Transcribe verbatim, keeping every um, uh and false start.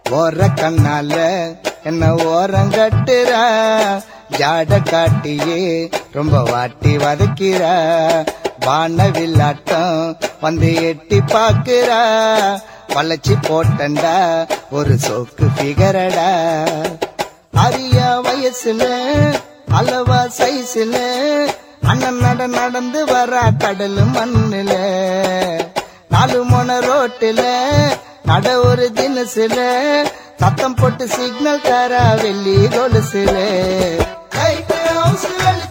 ஓர கண்ணால என்ன ஓரங்கட்டுறா, ஜாட காட்டியே ரொம்ப வாட்டி வதக்கிறா, வானவில்லாட்டம் வந்து எட்டி பாக்குறா, வளைச்சி போட்டண்டா ஒரு சோக்கு பிகரடா. அரியா வயசுல அளவா சைஸ்ல அண்ணன் நட நடந்து வரா கடலு மண்ணுல, நாலு மொன ரோட்டுல நட ஒரு தினசுல, சத்தம் போட்டு சிக்னல் தாரா வெள்ளி கொலுசுல.